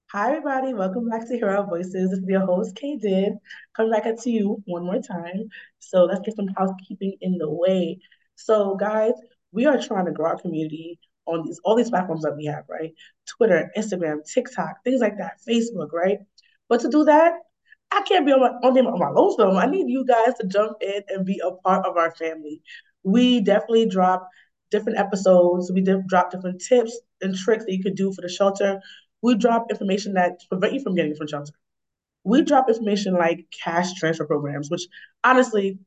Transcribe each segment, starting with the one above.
Hi, everybody. Welcome back to Hear Our Voices. This is your host, Kay Did, coming back at you one more time. So let's get some housekeeping in the way. So, guys, we are trying to grow our community on all these platforms that we have, right? Twitter, Instagram, TikTok, things like that, Facebook, right? But to do that, I can't be on my lonesome. I need you guys to jump in and be a part of our family. We definitely drop different episodes. We did drop different tips and tricks that you could do for the shelter. We drop information that prevent you from getting from shelter. We drop information like cash transfer programs, which honestly,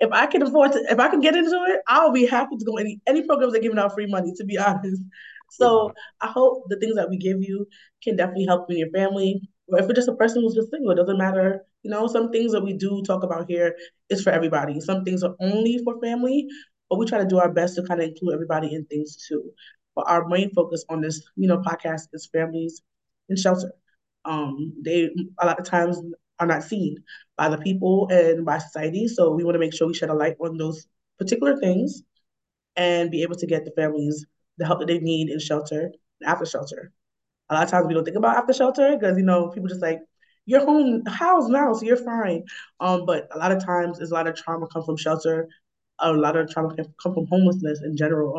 if I can get into it, I'll be happy to go any programs that are giving out free money, to be honest. So I hope the things that we give you can definitely help you and your family. Or if it's just a person who's just single, it doesn't matter. Some things that we do talk about here is for everybody. Some things are only for family, but we try to do our best to kind of include everybody in things too. But our main focus on this, podcast is families in shelter. They a lot of times are not seen by the people and by society. So we want to make sure we shed a light on those particular things and be able to get the families the help that they need in shelter and after shelter. A lot of times we don't think about after shelter because people just like you're home housed now, so you're fine. But a lot of times there's a lot of trauma come from shelter. A lot of trauma can come from homelessness in general.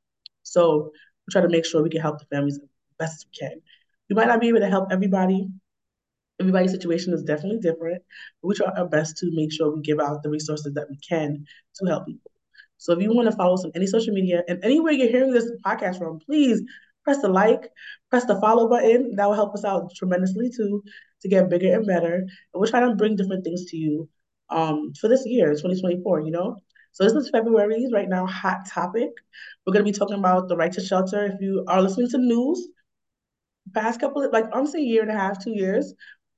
So we try to make sure we can help the families as best as we can. We might not be able to help everybody. Everybody's situation is definitely different. But we try our best to make sure we give out the resources that we can to help people. So if you want to follow us on any social media and anywhere you're hearing this podcast from, please press the like, press the follow button. That will help us out tremendously too to get bigger and better. And we're trying to bring different things to you for this year, 2024. So this is February's right now hot topic. We're gonna be talking about the right to shelter. If you are listening to news, past couple of like I'm saying year and a half, 2 years,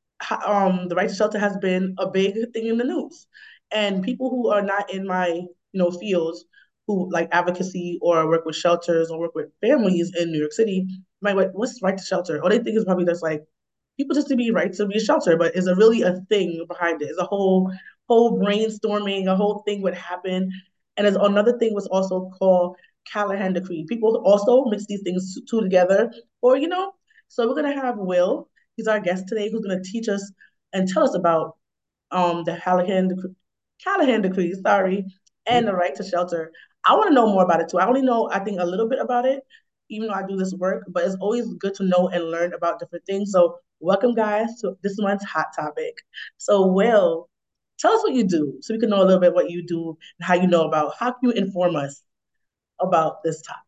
the right to shelter has been a big thing in the news. And people who are not in my, fields, who like advocacy or work with shelters or work with families in New York City, might like, what's right to shelter? Or they think it's probably just like people just to be right to be a shelter, but is a really a thing behind it. It's a whole brainstorming, a whole thing would happen. And there's another thing was also called Callahan Decree. People also mix these things two together, or so we're gonna have Will. He's our guest today, who's gonna teach us and tell us about the Callahan Decree, sorry, and the right to shelter. I want to know more about it too. I only know, I think, a little bit about it, even though I do this work, but it's always good to know and learn about different things. So, welcome, guys, to this month's hot topic. So, Will, tell us what you do so we can know a little bit what you do and how can you inform us about this topic?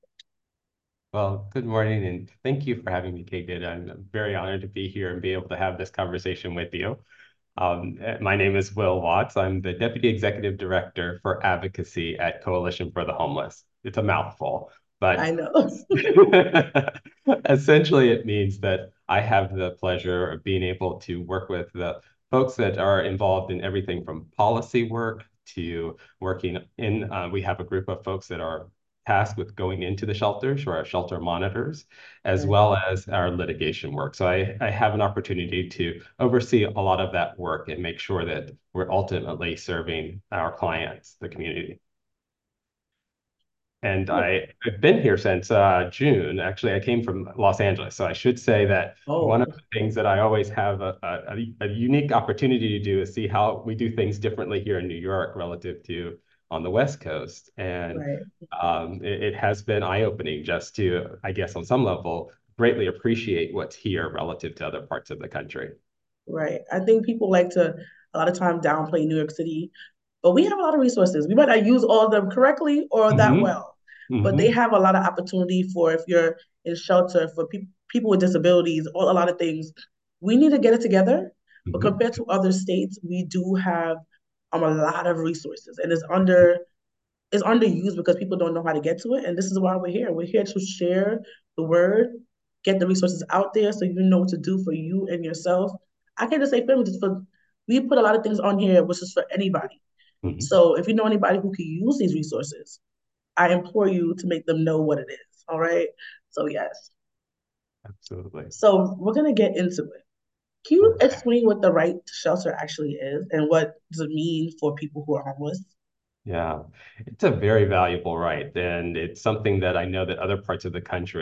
Well, good morning, and thank you for having me, Kate. I'm very honored to be here and be able to have this conversation with you. My name is Will Watts. I'm the Deputy Executive Director for Advocacy at Coalition for the Homeless. It's a mouthful, I but know. essentially it means that I have the pleasure of being able to work with the folks that are involved in everything from policy work to working in, we have a group of folks that are tasked with going into the shelters or our shelter monitors, as Right. well as our litigation work. So I have an opportunity to oversee a lot of that work and make sure that we're ultimately serving our clients, the community. And Oh, I've been here since June. Actually, I came from Los Angeles. So I should say that one of oh, the things that I always have a unique opportunity to do is see how we do things differently here in New York relative to on the West Coast. And right. it has been eye-opening just to, I guess, on some level, greatly appreciate what's here relative to other parts of the country. Right. I think people like to a lot of time downplay New York City, but we have a lot of resources. We might not use all of them correctly or that Hmm. well, but they Hmm. have a lot of opportunity for if you're in shelter for people with disabilities, or a lot of things. We need to get it together, but Hmm. compared to other states, we do have a lot of resources, and it's underused because people don't know how to get to it. And this is why we're here. We're here to share the word, get the resources out there so you know what to do for you and yourself. I can't just say family, just for we put a lot of things on here which is for anybody. Hmm. So if you know anybody who can use these resources, I implore you to make them know what it is. All right. So yes. Absolutely. So we're gonna get into it. Can you Okay. explain what the right to shelter actually is and what does it mean for people who are homeless? Yeah, it's a very valuable right. And it's something that I know that other parts of the country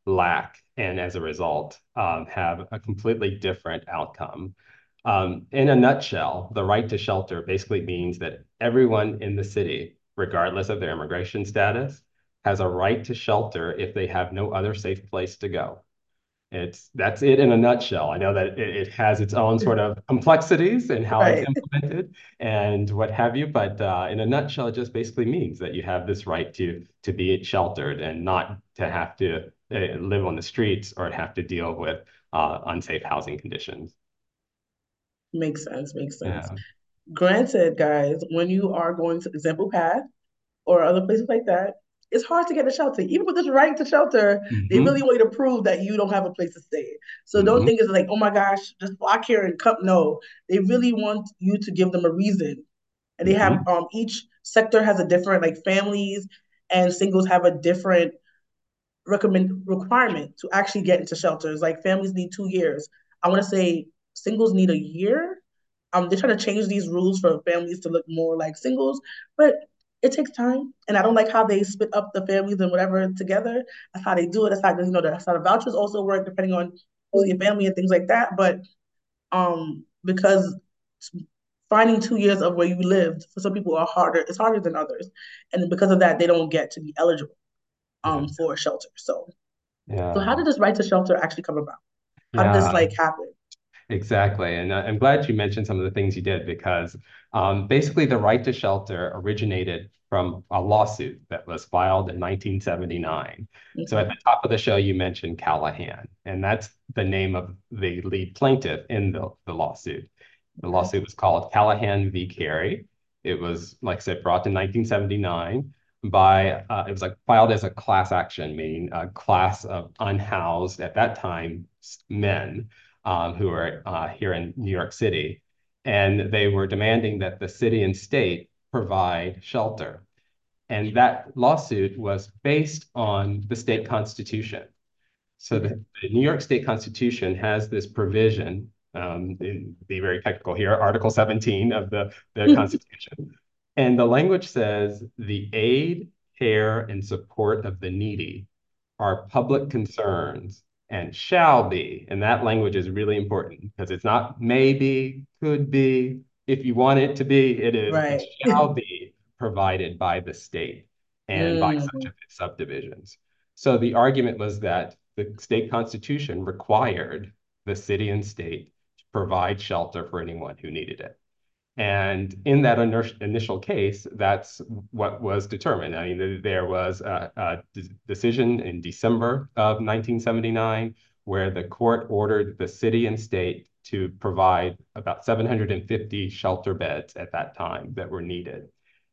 lack, and as a result, have a completely different outcome. In a nutshell, the right to shelter basically means that everyone in the city, regardless of their immigration status, has a right to shelter if they have no other safe place to go. That's it in a nutshell. I know that it has its own sort of complexities in how it's Right. implemented and what have you, but in a nutshell, it just basically means that you have this right to be sheltered and not to have to live on the streets or have to deal with unsafe housing conditions. Makes sense. Makes sense. Yeah. Granted, guys, when you are going to Example Path or other places like that, it's hard to get a shelter. Even with this right to shelter, they really Hmm. want you to prove that you don't have a place to stay. So don't Hmm. think it's like, oh my gosh, just block here and come. No, they really want you to give them a reason. And they have Hmm. each sector has a different, like families and singles have a different recommend requirement to actually get into shelters. Like families need 2 years. I want to say singles need a year. They're trying to change these rules for families to look more like singles, but it takes time. And I don't like how they split up the families and whatever together. That's how they do it. That's how the vouchers also work depending on who's in your family and things like that. But because finding 2 years of where you lived for some people are harder. It's harder than others, and because of that, they don't get to be eligible Yeah. for shelter. So how Yeah. did this right to shelter actually come about? How did this Yeah. like happen? Exactly. And I'm glad you mentioned some of the things you did because basically the right to shelter originated from a lawsuit that was filed in 1979. So at Okay. the top of the show, you mentioned Callahan, and that's the name of the lead plaintiff in the lawsuit. The Okay. lawsuit was called Callahan v. Carey. It was, like I said, brought in 1979 by, it was like filed as a class action, meaning a class of unhoused, at that time, men who are here in New York City. And they were demanding that the city and state provide shelter. And that lawsuit was based on the state constitution. So Okay. the New York State Constitution has this provision, be very technical here, Article 17 of the Constitution. And the language says the aid, care, and support of the needy are public concerns and shall be. And that language is really important because it's not maybe, could be. If you want it to be, it Right. shall be provided by the state and by such Mm, of its subdivisions. So the argument was that the state constitution required the city and state to provide shelter for anyone who needed it. And in that initial case, that's what was determined. I mean, there was a decision in December of 1979 where the court ordered the city and state to provide about 750 shelter beds at that time that were needed.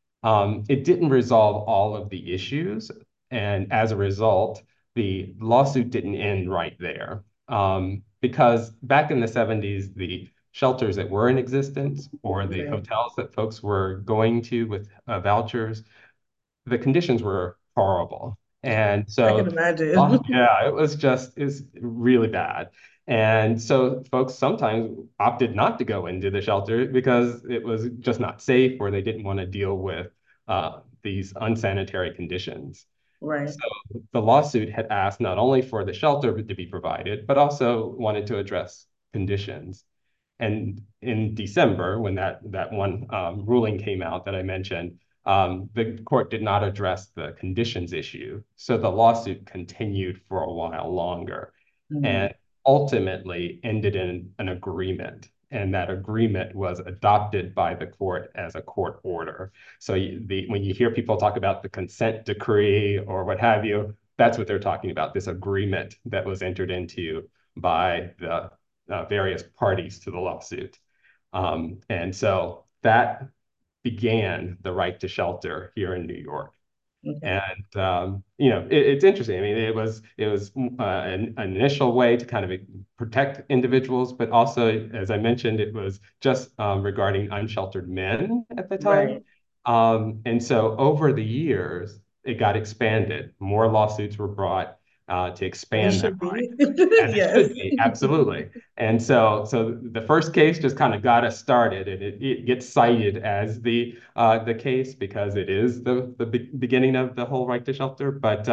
It didn't resolve all of the issues. And as a result, the lawsuit didn't end right there. Because back in the 70s, the shelters that were in existence or the okay. hotels that folks were going to with vouchers, the conditions were horrible. And I can so, imagine. yeah, it's really bad. And so folks sometimes opted not to go into the shelter because it was just not safe or they didn't want to deal with these unsanitary conditions. Right. So the lawsuit had asked not only for the shelter to be provided, but also wanted to address conditions. And in December, when that one ruling came out that I mentioned, the court did not address the conditions issue. So the lawsuit continued for a while longer Mm, and ultimately ended in an agreement. And that agreement was adopted by the court as a court order. So when you hear people talk about the consent decree or what have you, that's what they're talking about, this agreement that was entered into by the various parties to the lawsuit. And so that began the right to shelter here in New York. okay. And it's interesting. I mean, it was an initial way to kind of protect individuals, but also, as I mentioned, it was just regarding unsheltered men at the time. Right. And so over the years, it got expanded. More lawsuits were brought to As it expand that should right. be. As it Yes. should be, absolutely. And so the first case just kind of got us started, and it gets cited as the case because it is the beginning of the whole right to shelter. But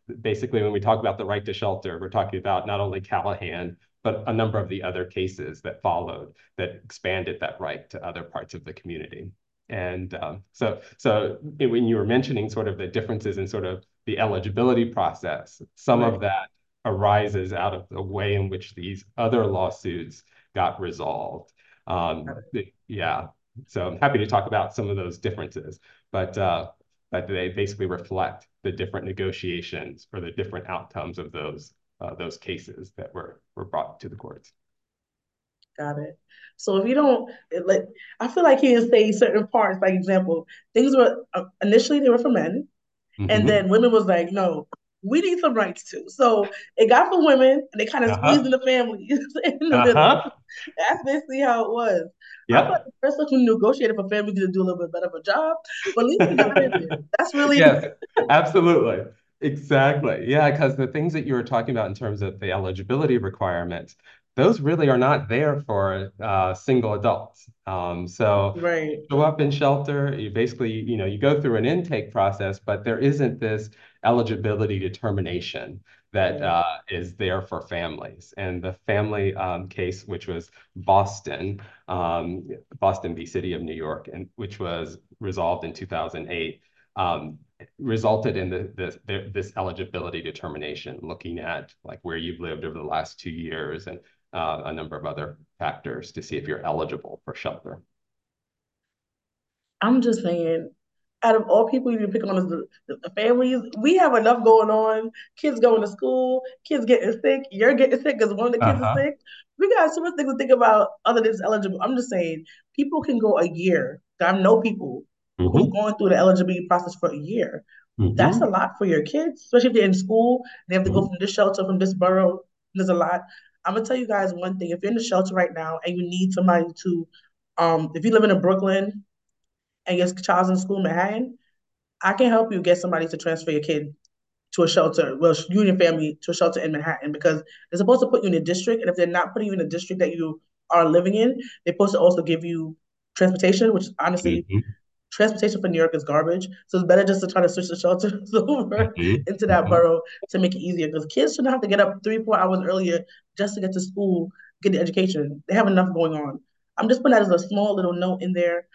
basically, when we talk about the right to shelter, we're talking about not only Callahan, but a number of the other cases that followed that expanded that right to other parts of the community. And when you were mentioning sort of the differences in sort of the eligibility process, some Right. of that arises out of the way in which these other lawsuits got resolved. Yeah, so I'm happy to talk about some of those differences, but they basically reflect the different negotiations or the different outcomes of those cases that were brought to the courts. Got it. So if you don't like, I feel like he can say certain parts. Like example, things were initially they were for men, and Mm-hmm. then women was like, no, we need some rights too. So it got for women, and they kind of squeezed in Uh-huh. the families in the middle. Uh-huh. That's basically how it was. I feel like Yep. the person who negotiated for families did do a little bit better of a job, but at least we got in there. That's really Yes, absolutely. Exactly. Yeah, because the things that you were talking about in terms of the eligibility requirements, those really are not there for single adults. So right. show up in shelter, you basically, you go through an intake process, but there isn't this eligibility determination that Yeah. is there for families. And the family case, which was Boston, Boston v. City of New York, and which was resolved in 2008, resulted in this eligibility determination, looking at like where you've lived over the last 2 years and a number of other factors to see if you're eligible for shelter. I'm just saying, out of all people you pick on is the families. We have enough going on. Kids going to school, kids getting sick. You're getting sick because one of the kids is Uh-huh. sick. We got so much things to think about other than just eligible. I'm just saying, people can go a year. I know people who've Mm-hmm. gone through the eligibility process for a year. That's a Mm-hmm. lot for your kids, especially if they're in school. They have to go Mm-hmm. from this shelter, from this borough. There's a lot. I'm gonna tell you guys one thing. If you're in the shelter right now and you need somebody to, if you live in Brooklyn and your child's in school in Manhattan, I can help you get somebody to transfer your kid to a shelter, well, you and your family to a shelter in Manhattan because they're supposed to put you in a district. And if they're not putting you in a district that you are living in, they're supposed to also give you transportation, which honestly, Mm-hmm. transportation for New York is garbage. So it's better just to try to switch the shelters over Mm-hmm. into that Mm-hmm. borough to make it easier because kids shouldn't have to get up 3, 4 hours earlier just to get to school, get the education. They have enough going on. I'm just putting that as a small little note in there.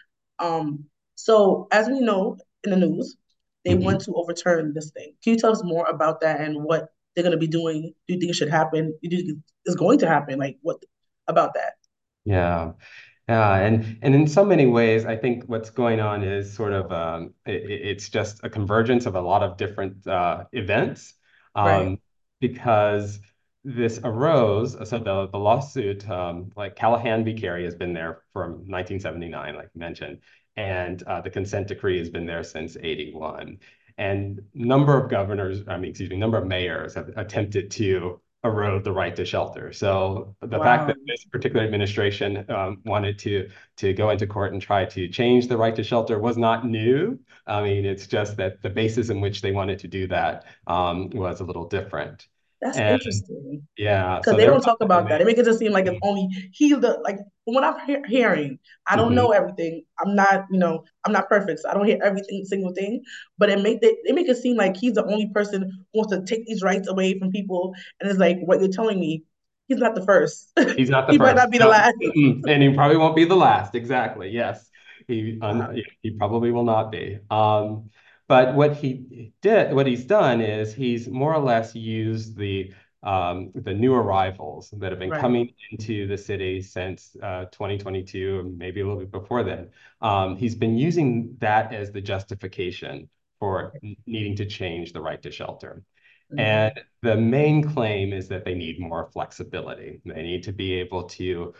So as we know in the news, they Mm-hmm. want to overturn this thing. Can you tell us more about that and what they're going to be doing? Do you think it should happen? Do you think it's going to happen? Like what about that? Yeah. Yeah, and in so many ways, I think what's going on is sort of it's just a convergence of a lot of different events, Right. um, because this arose. So the lawsuit, like Callahan v. Carey, has been there from 1979, like you mentioned, and the consent decree has been there since '81. And number of governors, I mean, excuse me, number of mayors have attempted to erode the right to shelter. So the fact Wow. that this particular administration wanted to go into court and try to change the right to shelter was not new. I mean, it's just that the basis in which they wanted to do that was a little different. That's And interesting. yeah, Because so they they're don't talk about that. They make it just seem like it's only he's the like from what I'm hearing. I don't know Mhm. everything. I'm not I'm not perfect, so I don't hear every single thing. But they make it seem like he's the only person who wants to take these rights away from people. And it's like what you're telling me, he's not the first. He's not the He might first. not be the No. last. Mm-mm. And he probably won't be the last. Exactly. Yes. Wow. He probably will not be. But what he's done is he's more or less used the new arrivals that have been Right. coming into the city since 2022, or maybe a little bit before then. He's been using that as the justification for needing to change the right to shelter. Mhm. And the main claim is that they need more flexibility. They need to be able to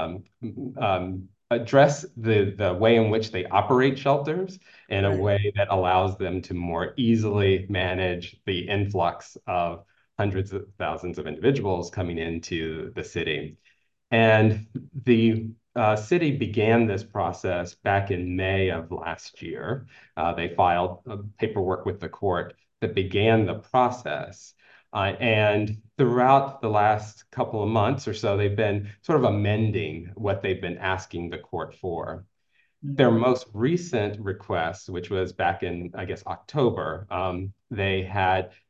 address the way in which they operate shelters in a Right. way that allows them to more easily manage the influx of hundreds of thousands of individuals coming into the city. And the city began this process back in May of last year. They filed paperwork with the court that began the process. And throughout the last couple of months or so, they've been sort of amending what they've been asking the court for. Their Mhm. most recent request, which was back in, I guess, October, they had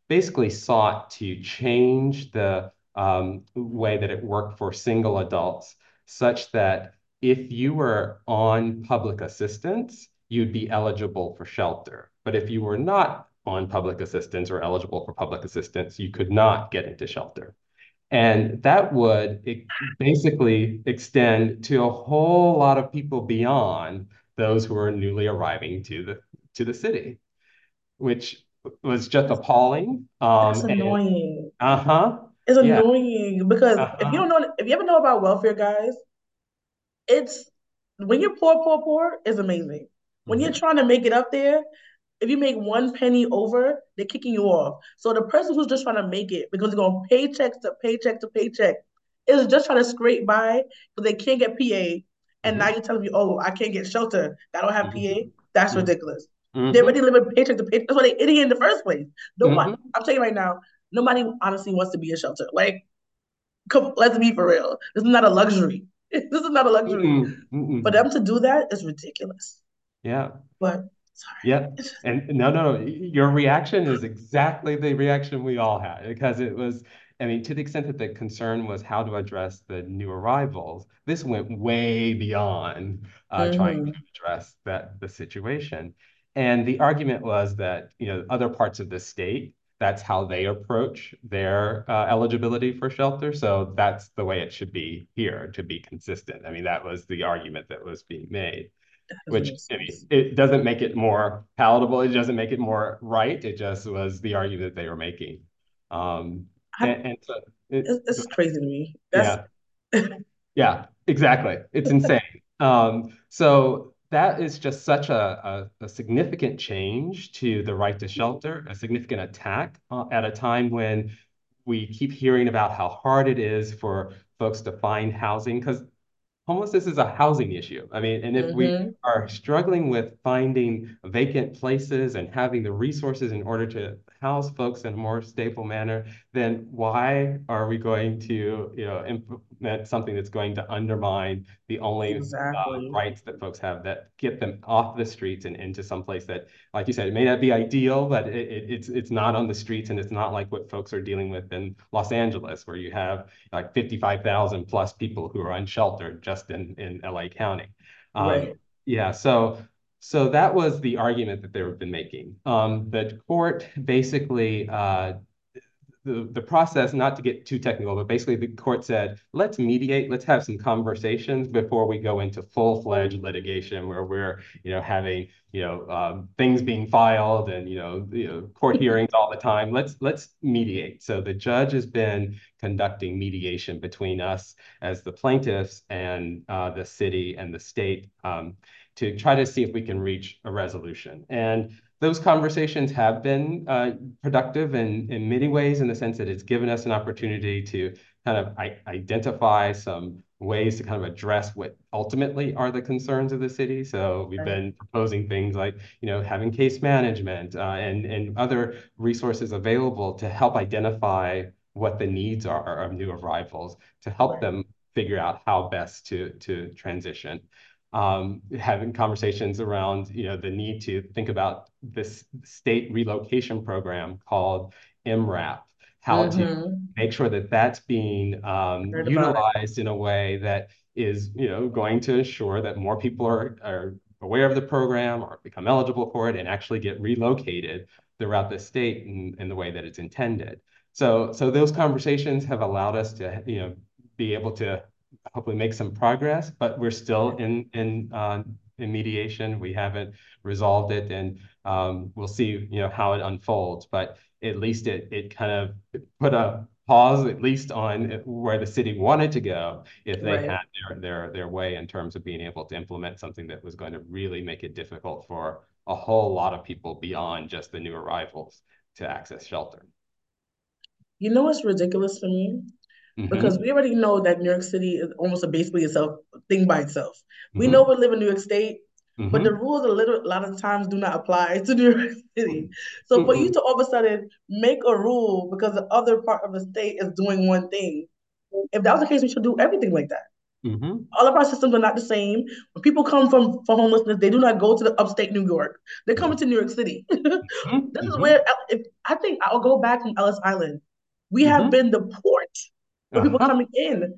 basically sought to change the way that it worked for single adults, such that if you were on public assistance, you'd be eligible for shelter. But if you were not on public assistance or eligible for public assistance, you could not get into shelter. And that would basically extend to a whole lot of people beyond those who are newly arriving to the city, which was just appalling. That's And annoying. uh-huh, It's yeah, annoying because uh-huh, if you ever know about welfare, guys, it's when you're poor, is amazing. When you're mhm, trying to make it up there, if you make one penny over, they're kicking you off. So the person who's just trying to make it because they're going paycheck to paycheck to paycheck is just trying to scrape by because they can't get PA. And now mhm, you're telling me, oh, I can't get shelter. I don't have PA. mhm, That's mhm, ridiculous. They're already mhm, living paycheck to paycheck. That's why they're idiot in the first place. No one, mhm, I'm telling you right now, nobody honestly wants to be in shelter. Like, come, let's be for real. This is not a luxury. This is not a luxury. mhm, For mhm. them to do that is ridiculous. Yeah. But sorry, Yeah. it's just And no, your reaction is exactly the reaction we all had because it was, I mean, to the extent that the concern was how to address the new arrivals, this went way beyond trying to mm-hmm. address the situation. And the argument was that, other parts of the state, that's how they approach their eligibility for shelter. So that's the way it should be here to be consistent. I mean, that was the argument that was being made, That doesn't which make I mean, sense. it doesn't make it more palatable. It doesn't make it more right. It just was the argument they were making. Um, I, and so it, it's crazy to me. That's yeah, yeah, exactly. It's insane. So that is just such a significant change to the right to shelter, a significant attack at a time when we keep hearing about how hard it is for folks to find housing because homelessness is a housing issue. I mean, and if we mm-hmm. are struggling with finding vacant places and having the resources in order to house folks in a more stable manner, then why are we going to, implement something that's going to undermine the only Exactly. rights that folks have that get them off the streets and into some place that, like you said, it may not be ideal, but it's not on the streets and it's not like what folks are dealing with in Los Angeles, where you have like 55,000 plus people who are unsheltered just in LA County. Um, Right. yeah, so that was the argument that they've been making. The court basically the process, not to get too technical, but basically the court said, let's mediate, let's have some conversations before we go into full-fledged litigation where we're, having, things being filed and, court hearings all the time. Let's mediate. So the judge has been conducting mediation between us as the plaintiffs and the city and the state to try to see if we can reach a resolution. And those conversations have been productive in many ways in the sense that it's given us an opportunity to kind of identify some ways to kind of address what ultimately are the concerns of the city. So we've Right. been proposing things like, having case management and other resources available to help identify what the needs are of new arrivals to help Right. them figure out how best to transition, having conversations around, the need to think about this state relocation program called MRAP, how to Mm-hmm. make sure that that's being Heard about it. utilized in a way that is, going to ensure that more people are aware of the program or become eligible for it and actually get relocated throughout the state in the way that it's intended. So those conversations have allowed us to, be able to hopefully make some progress, but we're still in mediation. We haven't resolved it, and we'll see, how it unfolds. But at least it kind of put a pause, at least on where the city wanted to go, if they Right. had their way in terms of being able to implement something that was going to really make it difficult for a whole lot of people beyond just the new arrivals to access shelter. You know what's ridiculous for me? Because Hmm. we already know that New York City is almost a basically itself thing by itself. We know Hmm. we live in New York State, but the Hmm. rules a lot of times do not apply to New York City. So for you Hmm. to all of a sudden make a rule because the other part of the state is doing one thing, if that was the case, we should do everything like that. Mm-hmm. All of our systems are not the same. When people come from for homelessness, they do not go to the upstate New York. They're coming to New York City. This is Mm-hmm. where if, I think I'll go back from Ellis Island. We have Mm-hmm. been the port for people Uh-huh. coming in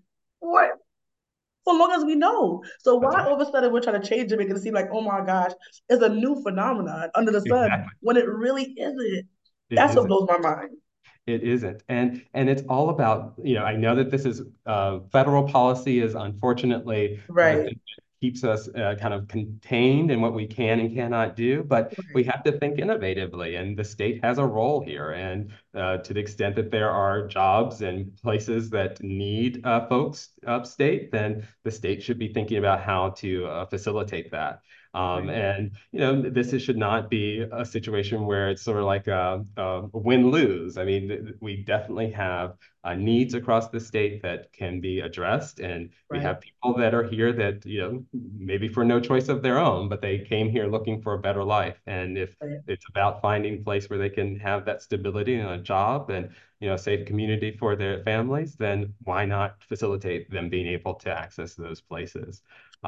for long as we know. So That's why right. all of a sudden we're trying to change it, make it seem like, oh my gosh, it's a new phenomenon under the sun Exactly. when it really isn't. It That's what isn't. blows my mind. It isn't. And it's all about, I know that this is federal policy is unfortunately the Right, thing that keeps us kind of contained in what we can and cannot do, but we right, have to think innovatively, and the state has a role here. And to the extent that there are jobs and places that need folks upstate, then the state should be thinking about how to facilitate that. right, And should not be a situation where it's sort of like a win-lose. I mean, we definitely have needs across the state that can be addressed, and we right, have people that are here that maybe for no choice of their own, but they came here looking for a better life. And if right. it's about finding a place where they can have that stability and a job and a safe community for their families, then why not facilitate them being able to access those places?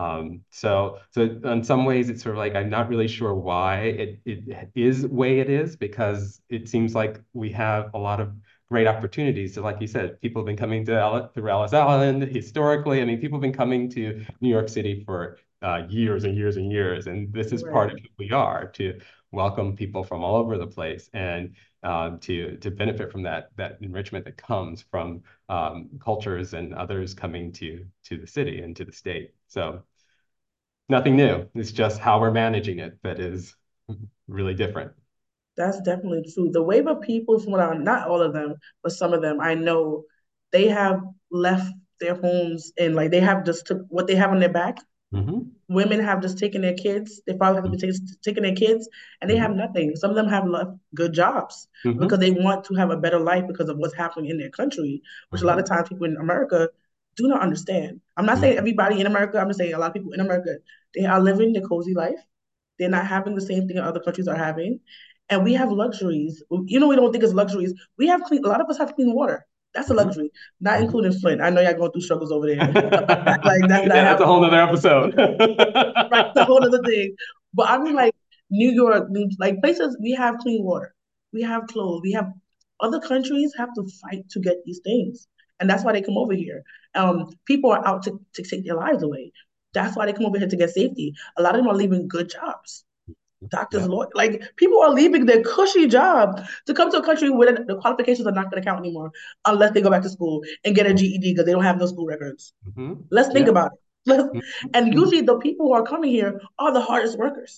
So in some ways, it's sort of like I'm not really sure why it is the way it is, because it seems like we have a lot of great opportunities. So, like you said, people have been coming through Ellis Island historically. I mean, people have been coming to New York City for years and years and years, and this is part Right. of who we are, to welcome people from all over the place and to benefit from that enrichment that comes from cultures and others coming to the city and to the state. So nothing new. It's just how we're managing it that is really different. That's definitely true. The wave of people from what I, not all of them, but some of them, I know they have left their homes and like they have just took what they have on their back. Hmm. Women have just taken their kids. Their fathers have been taking their kids, and they have Hmm. nothing. Some of them have left good jobs because Hmm. they want to have a better life because of what's happening in their country, which a lot of Hmm. times people in America do not understand. I'm not saying Hmm. everybody in America. I'm just saying a lot of people in America they are living the cozy life. They're not having the same thing other countries are having, and we have luxuries. You know, we don't think it's luxuries. We have clean. A lot of us have clean water. That's a Hmm. luxury, not Hmm. including Flint. I know y'all going through struggles over there. Like that's not Yeah, that's a happening. whole nother episode. Right, it's a whole other thing. But I mean, like New York, like places we have clean water, we have clothes, we have other countries have to fight to get these things, and that's why they come over here. People are out to take their lives away. That's why they come over here to get safety. A lot of them are leaving good jobs. Doctors, Yeah. lawyers, like people are leaving their cushy job to come to a country where the qualifications are not going to count anymore unless they go back to school and get a GED because they don't have no school records. Hmm. Let's think Yeah. about it. And Hmm. usually the people who are coming here are the hardest workers.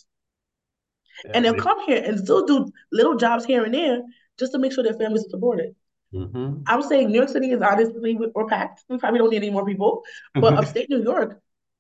Yeah. And they'll come here and still do little jobs here and there just to make sure their families are supported. Hmm. I'm saying New York City is honestly, we're packed. We probably don't need any more people. But upstate New York,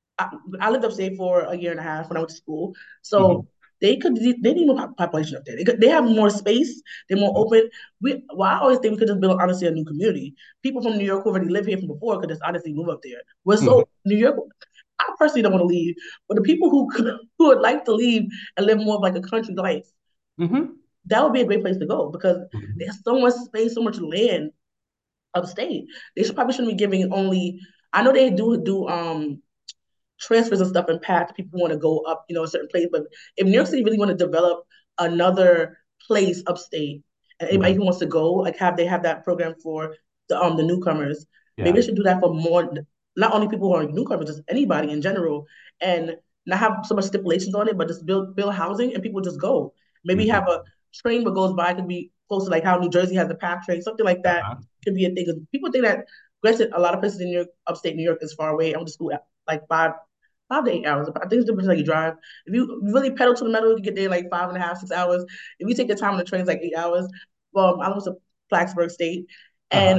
I lived upstate for a year and a half when I went to school. So they need more population up there. They have more space. They're more open. Well, I always think we could just build honestly a new community. People from New York who already live here from before could just honestly move up there. We're so New York. I personally don't want to leave, but the people who would like to leave and live more of like a country life, Hmm. that would be a great place to go because Hmm. there's so much space, so much land upstate. They should probably shouldn't be giving only. I know they do transfers and stuff and paths. People want to go up, a certain place. But if New York City really want to develop another place upstate, and anybody Hmm. who wants to go, like they have that program for the newcomers. Maybe Yeah. they should do that for more, not only people who are newcomers, just anybody in general, and not have so much stipulations on it, but just build housing and people just go. Maybe have Hmm. a train that goes by, could be close to like how New Jersey has the PATH train, something like that Uh-huh. could be a thing. 'Cause people think that, granted, a lot of places in New York, upstate New York is far away. I went to school at like 5 to 8 hours. I think it's different how you drive. If you really pedal to the metal, you can get there in like 5.5, 6 hours. If you take the time on the train, it's like 8 hours. Well, I went to Plattsburgh State, and Uh-huh.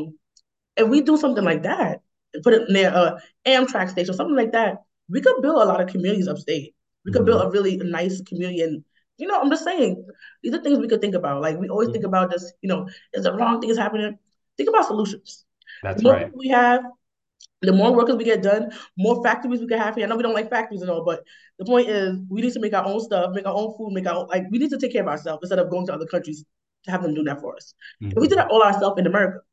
if we do something like that, and put it near Amtrak station, something like that, we could build a lot of communities upstate. We could build Hmm. a really nice community, and I'm just saying, these are things we could think about. Like we always think Hmm. about just, is the wrong thing is happening? Think about solutions. The That's more right. people we have, the more workers we get done, more factories we can have here. I know we don't like factories and all, but the point is we need to make our own stuff, make our own food, make our own, like we need to take care of ourselves instead of going to other countries to have them do that for us. If we did Hmm. that all ourselves in America,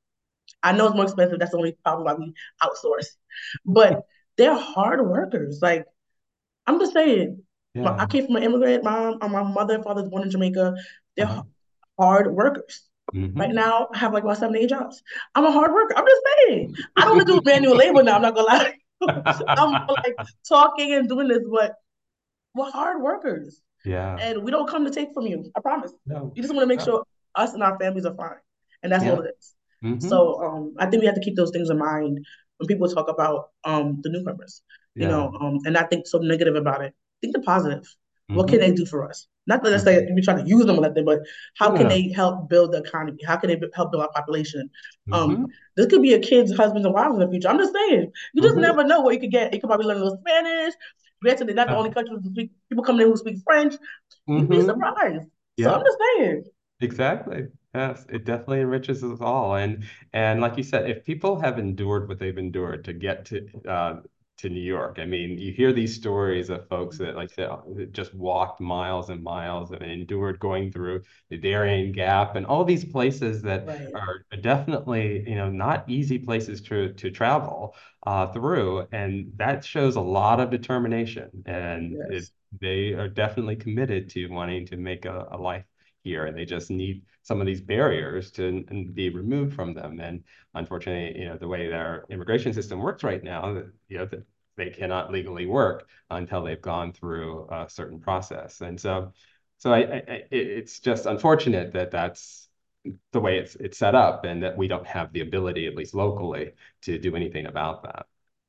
I know it's more expensive. That's the only problem why we outsource. But they're hard workers. Like I'm just saying, I Yeah. came from an immigrant mom. My mother and father's born in Jamaica. They're Uh-huh. hard workers. Right Hmm. now, I have like about 7, 8 jobs. I'm a hard worker. I'm just saying. I don't do manual labor now. I'm not gonna lie. I'm more like talking and doing this, but we're hard workers, Yeah. and we don't come to take from you. I promise. No. You just want to make No. sure us and our families are fine, and that's all Yeah. it is. Hmm. So I think we have to keep those things in mind when people talk about the newcomers, Yeah. and not think so negative about it. Think the positive. What can Hmm. they do for us? Not that I say Hmm. we try to use them or nothing, but how can No. they help build the economy? How can they help build our population? Um, Hmm. this could be a kid's husbands and wives in the future. I'm just saying, you just Hmm. never know what you could get. You could probably learn a little Spanish. Granted, they're not the only country who speak. People come in who speak French. You'd be Hmm. surprised. So I'm Yeah. just saying. Exactly. Yes, it definitely enriches us all. And like you said, if people have endured what they've endured to get to New York, I mean, you hear these stories of folks that like that just walked miles and miles and endured going through the Darien Gap and all these places that Right. are definitely, not easy places to travel through. And that shows a lot of determination. Yes. They are definitely committed to wanting to make a life here, and they just need some of these barriers to and be removed from them. And unfortunately, the way their immigration system works right now, that they cannot legally work until they've gone through a certain process. And so it's just unfortunate that that's the way it's set up, and that we don't have the ability, at least locally, to do anything about that.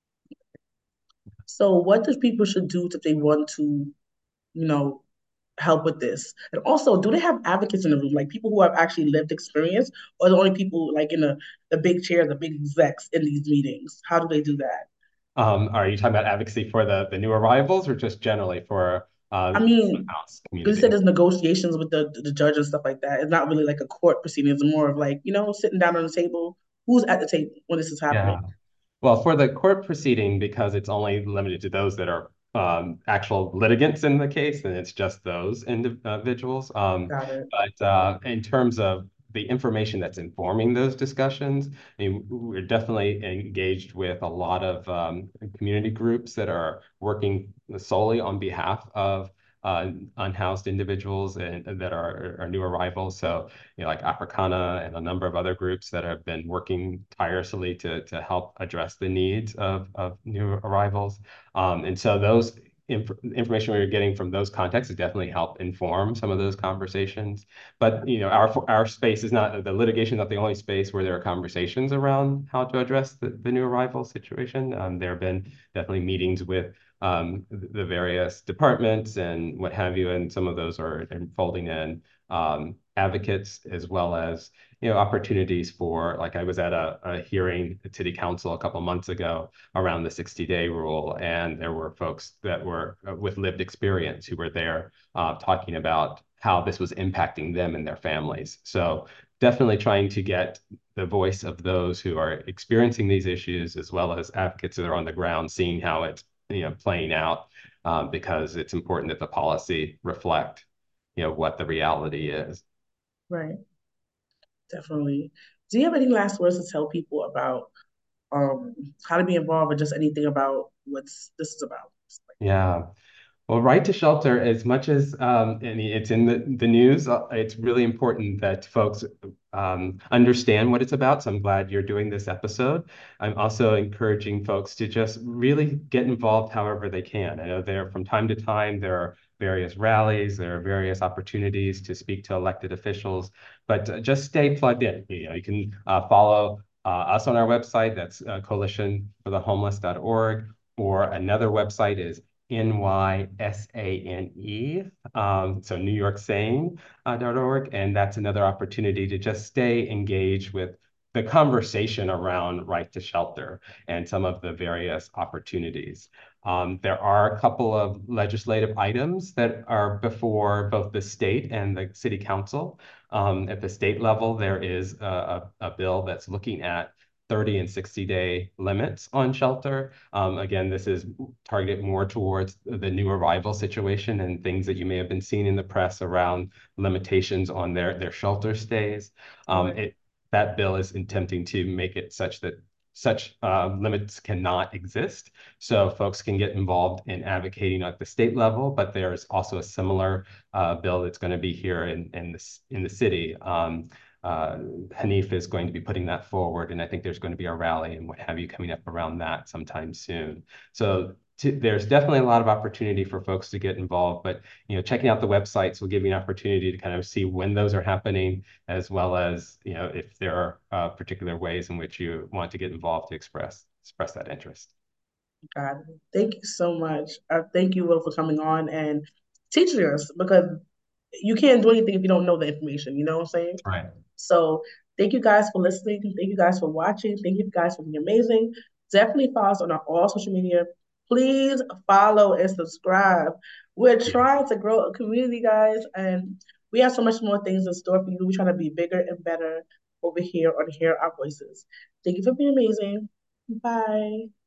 So what does people should do if they want to, you know, help with this? And also, do they have advocates in the room, like people who have actually lived experience, or the only people like in the big chairs, the big execs in these meetings? How do they do that? Are you talking about advocacy for the new arrivals, or just generally for I the mean, house because you said community? there's negotiations with the judge and stuff like that. It's not really like a court proceeding. It's more of like, sitting down on the table. Who's at the table when this is happening? Yeah. Well, for the court proceeding, because it's only limited to those that are actual litigants in the case, and it's just those individuals. Got it. But in terms of the information that's informing those discussions, I mean, we're definitely engaged with a lot of community groups that are working solely on behalf of unhoused individuals and that are new arrivals. So, like Africana and a number of other groups that have been working tirelessly to help address the needs of new arrivals. And so those information we're getting from those contexts definitely help inform some of those conversations. But our space is not the litigation, not the only space where there are conversations around how to address the new arrival situation. There have been definitely meetings with the various departments and what have you, and some of those are folding in advocates, as well as opportunities for, like, I was at a hearing at City Council a couple months ago around the 60-day rule, and there were folks that were with lived experience who were there talking about how this was impacting them and their families. So definitely trying to get the voice of those who are experiencing these issues, as well as advocates that are on the ground, seeing how it's playing out, because it's important that the policy reflect what the reality is. Right. Definitely. Do you have any last words to tell people about how to be involved or just anything about what's this is about? Yeah. Well, right to shelter, as much as I mean, it's in the news, it's really important that folks understand what it's about. So I'm glad you're doing this episode. I'm also encouraging folks to just really get involved however they can. I know there, from time to time, there are various rallies, there are various opportunities to speak to elected officials, but just stay plugged in. You can follow us on our website. That's coalitionforthehomeless.org, or another website is NYSANE, so New York Sane.org. And that's another opportunity to just stay engaged with the conversation around right to shelter and some of the various opportunities. There are a couple of legislative items that are before both the state and the city council. At the state level, there is a bill that's looking at 30 and 60-day limits on shelter. Again, this is targeted more towards the new arrival situation and things that you may have been seeing in the press around limitations on their shelter stays. Right. that bill is attempting to make it such that such limits cannot exist. So folks can get involved in advocating at the state level, but there's also a similar bill that's going to be here in the city. Hanif is going to be putting that forward, and I think there's going to be a rally and what have you coming up around that sometime soon. So there's definitely a lot of opportunity for folks to get involved, but checking out the websites will give you an opportunity to kind of see when those are happening, as well as if there are particular ways in which you want to get involved to express that interest. God, thank you so much. Thank you, Will, for coming on and teaching us because you can't do anything if you don't know the information. You know what I'm saying? Right. So thank you guys for listening. Thank you guys for watching. Thank you guys for being amazing. Definitely follow us on our all social media. Please follow and subscribe. We're trying to grow a community, guys, and we have so much more things in store for you. We're trying to be bigger and better over here on Hear Our Voices. Thank you for being amazing. Bye.